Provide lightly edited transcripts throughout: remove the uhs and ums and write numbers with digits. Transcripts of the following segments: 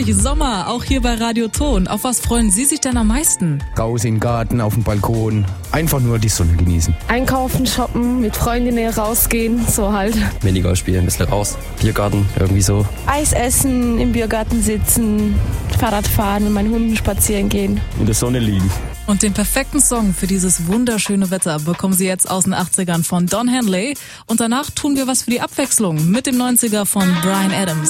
Endlich Sommer, auch hier bei Radio Ton. Auf was freuen Sie sich denn am meisten? Raus in den Garten, auf den Balkon, einfach nur die Sonne genießen. Einkaufen, shoppen, mit Freundinnen rausgehen, so halt. Minigolf spielen, ein bisschen raus, Biergarten, irgendwie so. Eis essen, im Biergarten sitzen, Fahrrad fahren, mit meinen Hunden spazieren gehen. In der Sonne liegen. Und den perfekten Song für dieses wunderschöne Wetter bekommen Sie jetzt aus den 80ern von Don Henley. Und danach tun wir was für die Abwechslung mit dem 90er von Bryan Adams.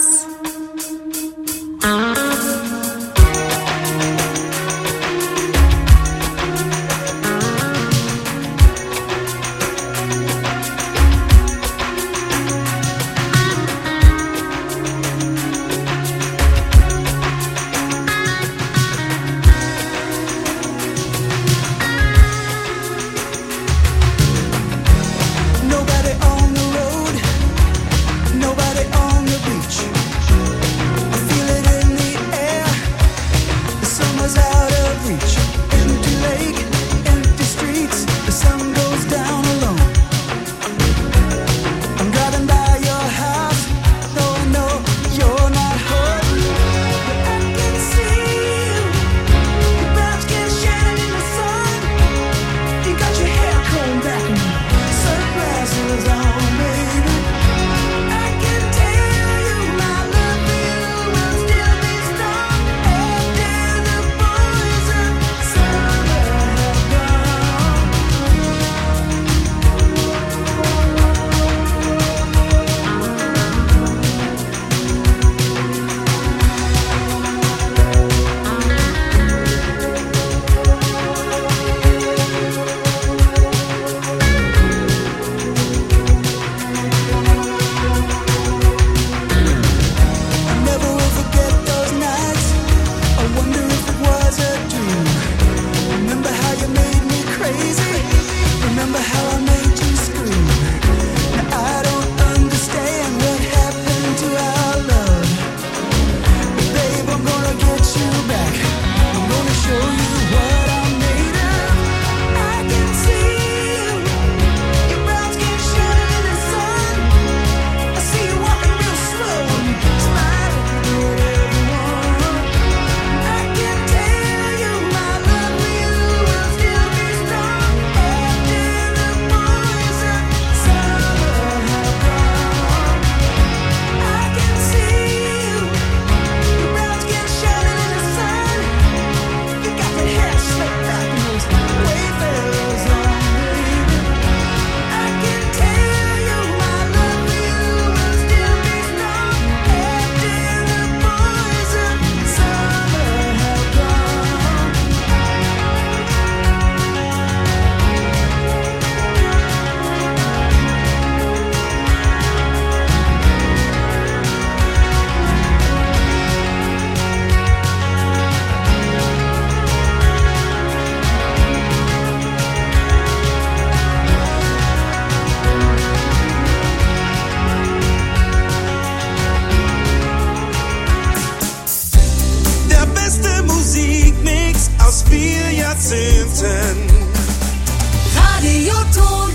Radio Ton.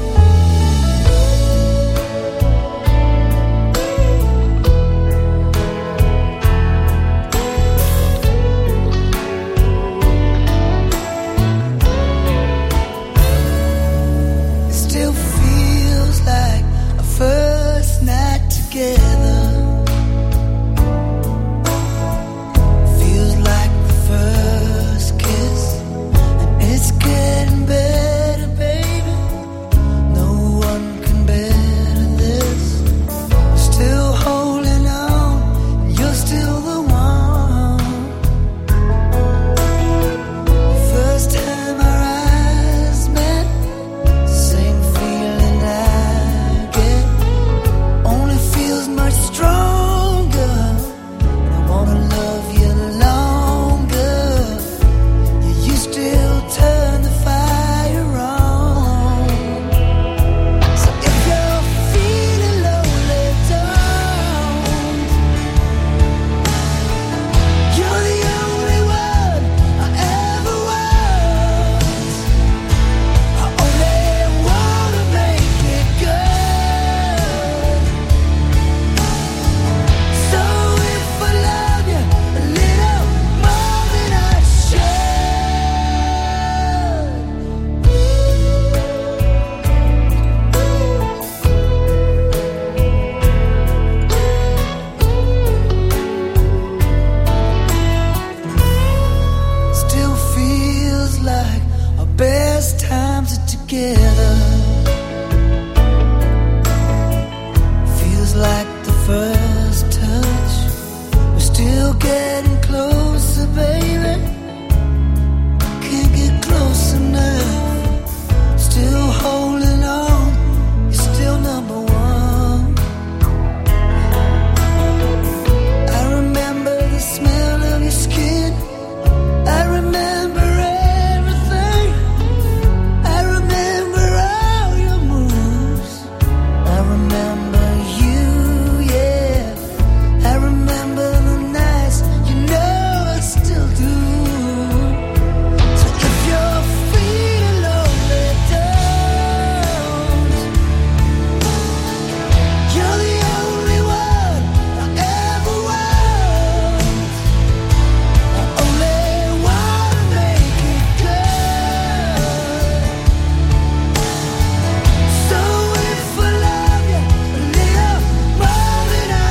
Still feels like a first night together. Feels like the first kiss, and it's together. Feels like the first touch. We're still getting closer, baby. Can't get close enough. Still holding on. You're still number one. I remember the smell of your skin. I remember everything. I remember all your moves. I remember you, yeah. I remember the nights, you know I still do. So if you're feeling lonely, don't. You're the only one I ever want. I only wanna make it good. So if I love you a little more than I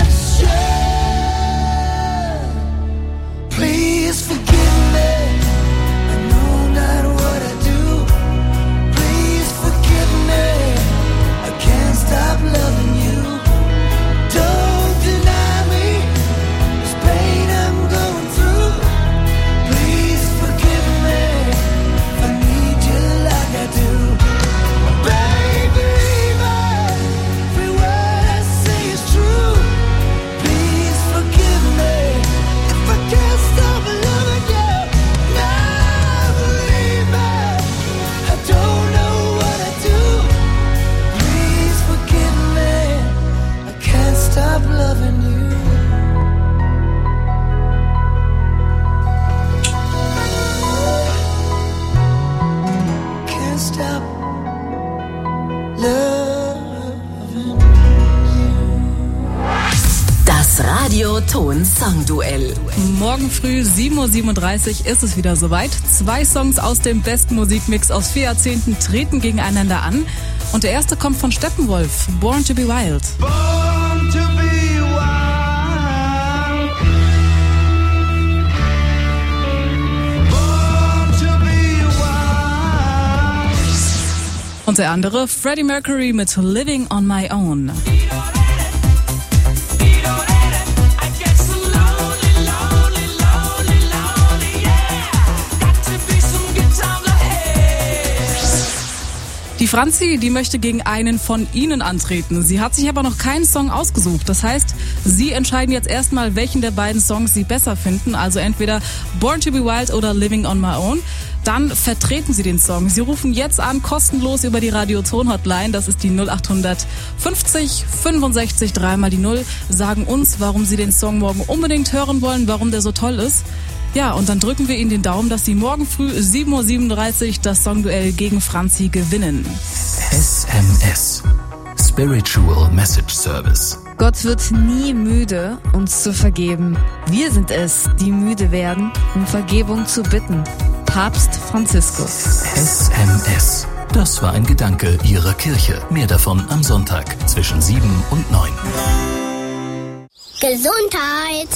should, please forgive me. I know not what I do. Please forgive me. I can't stop loving you. Don't deny me this pain I'm going through. Please forgive me if I need you like I do. Baby, every word I say is true. Please forgive me if I can't stop loving you. Now believe me, I don't know what I do. Please forgive me, I can't stop loving you. Can't stop loving you. Das Radio-Ton-Song-Duell. Morgen früh 7:37 Uhr ist es wieder soweit. 2 Songs aus dem besten Musikmix aus 4 Jahrzehnten treten gegeneinander an. Und der erste kommt von Steppenwolf, Born to be Wild. Born to be wild. Born to be wild. Und der andere, Freddie Mercury mit Living on My Own. Die Franzi, die möchte gegen einen von Ihnen antreten. Sie hat sich aber noch keinen Song ausgesucht. Das heißt, Sie entscheiden jetzt erstmal, welchen der beiden Songs Sie besser finden. Also entweder Born to be Wild oder Living on My Own. Dann vertreten Sie den Song. Sie rufen jetzt an, kostenlos über die Radio-Ton-Hotline. Das ist die 0800 50 65 3 die 0. Sagen uns, warum Sie den Song morgen unbedingt hören wollen, warum der so toll ist. Ja, und dann drücken wir Ihnen den Daumen, dass Sie morgen früh 7:37 Uhr das Songduell gegen Franzi gewinnen. SMS. Spiritual Message Service. Gott wird nie müde, uns zu vergeben. Wir sind es, die müde werden, um Vergebung zu bitten. Papst Franziskus. SMS. Das war ein Gedanke Ihrer Kirche. Mehr davon am Sonntag zwischen 7 und 9. Gesundheit.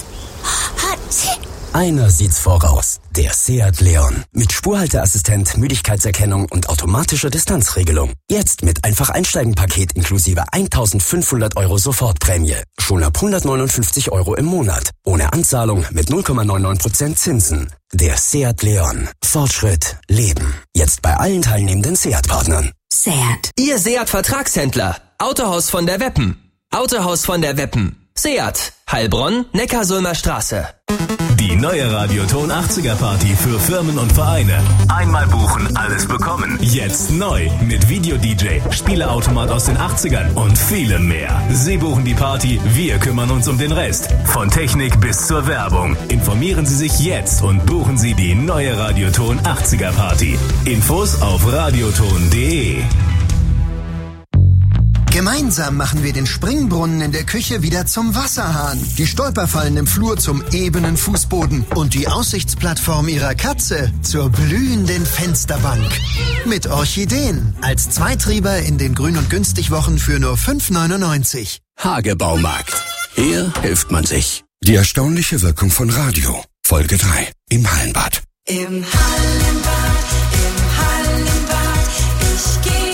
Einer sieht's voraus. Der Seat Leon. Mit Spurhalteassistent, Müdigkeitserkennung und automatischer Distanzregelung. Jetzt mit Einfach-Einsteigen-Paket inklusive 1.500 € Sofortprämie. Schon ab 159 € im Monat. Ohne Anzahlung mit 0,99% Zinsen. Der Seat Leon. Fortschritt, Leben. Jetzt bei allen teilnehmenden Seat-Partnern. Seat. Ihr Seat-Vertragshändler. Autohaus von der Weppen. Autohaus von der Weppen. Seat. Heilbronn, Neckarsulmer Straße. Die neue Radio-Ton 80er Party für Firmen und Vereine. Einmal buchen, alles bekommen. Jetzt neu mit Video-DJ, Spieleautomat aus den 80ern und vielem mehr. Sie buchen die Party, wir kümmern uns um den Rest. Von Technik bis zur Werbung. Informieren Sie sich jetzt und buchen Sie die neue Radio-Ton 80er Party. Infos auf radioton.de. Gemeinsam machen wir den Springbrunnen in der Küche wieder zum Wasserhahn, die Stolperfallen im Flur zum ebenen Fußboden und die Aussichtsplattform Ihrer Katze zur blühenden Fensterbank. Mit Orchideen als Zweitrieber in den Grün- und Günstigwochen für nur 5,99. Hage Baumarkt. Hier hilft man sich. Die erstaunliche Wirkung von Radio. Folge 3. Im Hallenbad. Im Hallenbad, ich gehe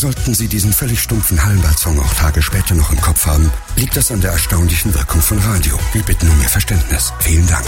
sollten Sie diesen völlig stumpfen Hallenbad-Song auch Tage später noch im Kopf haben, liegt das an der erstaunlichen Wirkung von Radio. Wir bitten um Ihr Verständnis. Vielen Dank.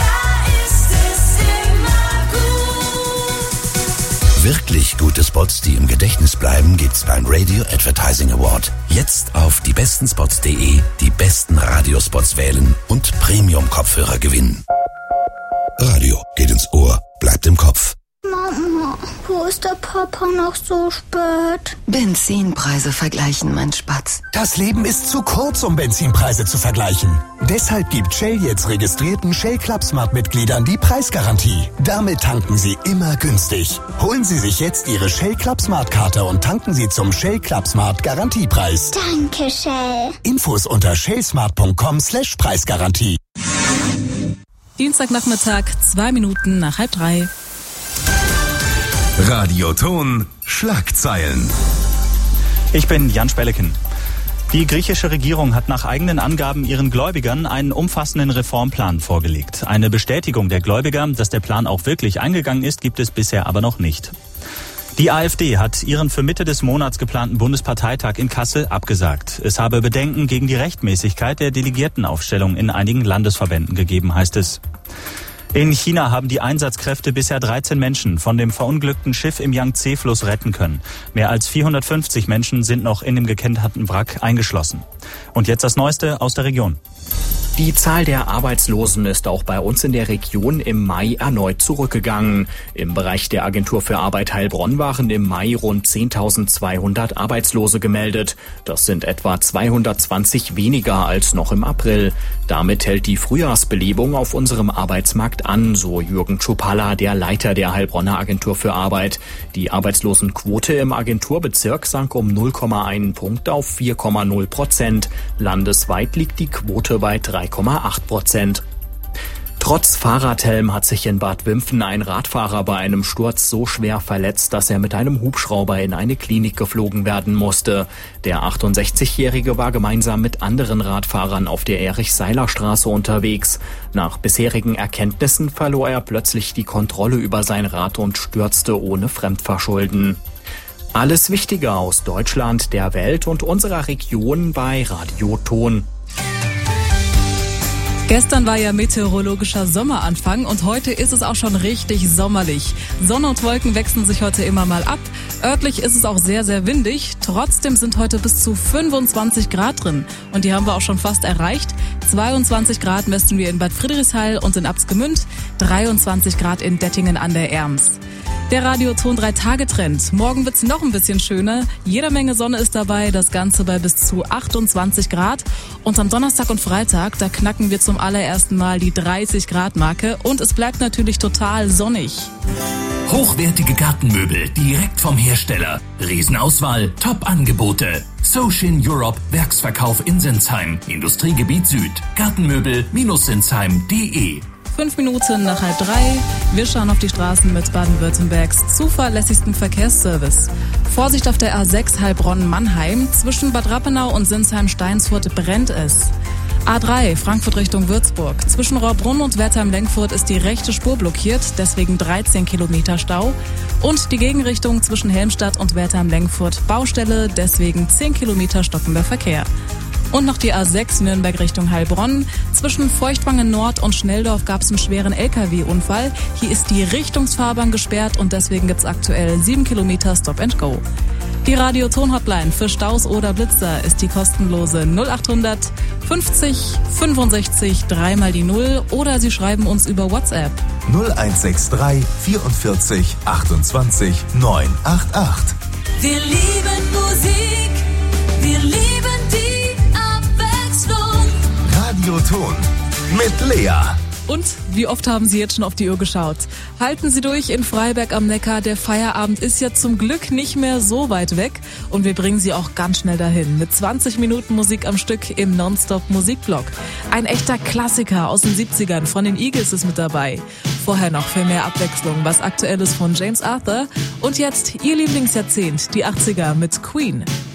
Wirklich gute Spots, die im Gedächtnis bleiben, gibt's beim Radio Advertising Award. Jetzt auf diebestenspots.de die besten Radiospots wählen und Premium-Kopfhörer gewinnen. Radio geht ins Ohr, bleibt im Kopf. Mama, wo ist der Papa noch so spät? Benzinpreise vergleichen, mein Spatz. Das Leben ist zu kurz, um Benzinpreise zu vergleichen. Deshalb gibt Shell jetzt registrierten Shell Club Smart Mitgliedern die Preisgarantie. Damit tanken Sie immer günstig. Holen Sie sich jetzt Ihre Shell Club Smart Karte und tanken Sie zum Shell Club Smart Garantiepreis. Danke, Shell. Infos unter shellsmart.com/Preisgarantie. Dienstagnachmittag, 2 Minuten nach 2:30. Radioton Schlagzeilen. Ich bin Jan Spelleken. Die griechische Regierung hat nach eigenen Angaben ihren Gläubigern einen umfassenden Reformplan vorgelegt. Eine Bestätigung der Gläubiger, dass der Plan auch wirklich eingegangen ist, gibt es bisher aber noch nicht. Die AfD hat ihren für Mitte des Monats geplanten Bundesparteitag in Kassel abgesagt. Es habe Bedenken gegen die Rechtmäßigkeit der Delegiertenaufstellung in einigen Landesverbänden gegeben, heißt es. In China haben die Einsatzkräfte bisher 13 Menschen von dem verunglückten Schiff im Yangtze-Fluss retten können. Mehr als 450 Menschen sind noch in dem gekenterten Wrack eingeschlossen. Und jetzt das Neueste aus der Region. Die Zahl der Arbeitslosen ist auch bei uns in der Region im Mai erneut zurückgegangen. Im Bereich der Agentur für Arbeit Heilbronn waren im Mai rund 10.200 Arbeitslose gemeldet. Das sind etwa 220 weniger als noch im April. Damit hält die Frühjahrsbelebung auf unserem Arbeitsmarkt an, so Jürgen Czupalla, der Leiter der Heilbronner Agentur für Arbeit. Die Arbeitslosenquote im Agenturbezirk sank um 0,1 Punkt auf 4,0%. Landesweit liegt die Quote bei 3,8%. Trotz Fahrradhelm hat sich in Bad Wimpfen ein Radfahrer bei einem Sturz so schwer verletzt, dass er mit einem Hubschrauber in eine Klinik geflogen werden musste. Der 68-Jährige war gemeinsam mit anderen Radfahrern auf der Erich-Seiler-Straße unterwegs. Nach bisherigen Erkenntnissen verlor er plötzlich die Kontrolle über sein Rad und stürzte ohne Fremdverschulden. Alles Wichtige aus Deutschland, der Welt und unserer Region bei Radioton. Gestern war ja meteorologischer Sommeranfang und heute ist es auch schon richtig sommerlich. Sonne und Wolken wechseln sich heute immer mal ab. Örtlich ist es auch sehr, sehr windig. Trotzdem sind heute bis zu 25 Grad drin. Und die haben wir auch schon fast erreicht. 22 Grad messen wir in Bad Friedrichshain und in Abtsgemünd. 23 Grad in Dettingen an der Erms. Der Radioton 3-Tage-Trend. Morgen wird's noch ein bisschen schöner. Jede Menge Sonne ist dabei, das Ganze bei bis zu 28 Grad. Und am Donnerstag und Freitag, da knacken wir zum allerersten Mal die 30-Grad-Marke. Und es bleibt natürlich total sonnig. Hochwertige Gartenmöbel direkt vom Hersteller. Riesenauswahl, Top-Angebote. Socin Europe Werksverkauf in Sinsheim. Industriegebiet Süd. Gartenmöbel-sinsheim.de 5 Minuten nach 2:30. Wir schauen auf die Straßen mit Baden-Württembergs zuverlässigsten Verkehrsservice. Vorsicht auf der A6 Heilbronn-Mannheim. Zwischen Bad Rappenau und Sinsheim-Steinsfurt brennt es. A3 Frankfurt Richtung Würzburg. Zwischen Rohrbrunn und Wertheim-Lenkfurt ist die rechte Spur blockiert, deswegen 13 Kilometer Stau. Und die Gegenrichtung zwischen Helmstadt und Wertheim-Lenkfurt Baustelle, deswegen 10 Kilometer stockender Verkehr. Und noch die A6 Nürnberg Richtung Heilbronn. Zwischen Feuchtwangen Nord und Schnelldorf gab es einen schweren LKW-Unfall. Hier ist die Richtungsfahrbahn gesperrt und deswegen gibt's aktuell 7 Kilometer Stop and Go. Die Radioton-Hotline für Staus oder Blitzer ist die kostenlose 0800 50 65 3x0 oder Sie schreiben uns über WhatsApp. 0163 44 28 988. Wir lieben Musik, wir lieben die Abwechslung. Radioton mit Lea. Und wie oft haben Sie jetzt schon auf die Uhr geschaut? Halten Sie durch in Freiberg am Neckar. Der Feierabend ist ja zum Glück nicht mehr so weit weg. Und wir bringen Sie auch ganz schnell dahin. Mit 20 Minuten Musik am Stück im Nonstop-Musikblock. Ein echter Klassiker aus den 70ern von den Eagles ist mit dabei. Vorher noch für mehr Abwechslung was Aktuelles von James Arthur. Und jetzt Ihr Lieblingsjahrzehnt, die 80er mit Queen.